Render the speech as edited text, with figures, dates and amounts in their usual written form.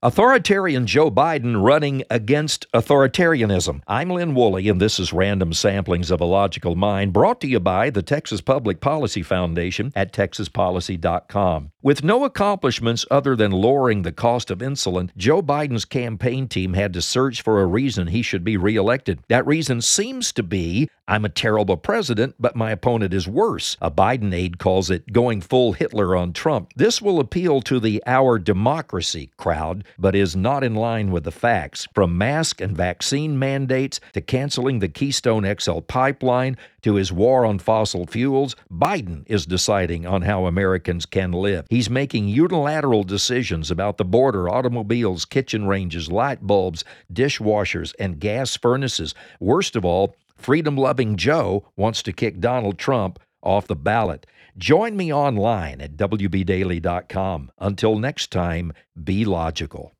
Authoritarian Joe Biden running against authoritarianism. I'm Lynn Woolley, and this is Random Samplings of a Logical Mind, brought to you by the Texas Public Policy Foundation at texaspolicy.com. With no accomplishments other than lowering the cost of insulin, Joe Biden's campaign team had to search for a reason he should be reelected. That reason seems to be, I'm a terrible president, but my opponent is worse. A Biden aide calls it going full Hitler on Trump. This will appeal to the Our Democracy crowd, but is not in line with the facts. From mask and vaccine mandates to canceling the Keystone XL pipeline to his war on fossil fuels, Biden is deciding on how Americans can live. He's making unilateral decisions about the border, automobiles, kitchen ranges, light bulbs, dishwashers, and gas furnaces. Worst of all, freedom-loving Joe wants to kick Donald Trump off the ballot. Join me online at wbdaily.com. Until next time, be logical.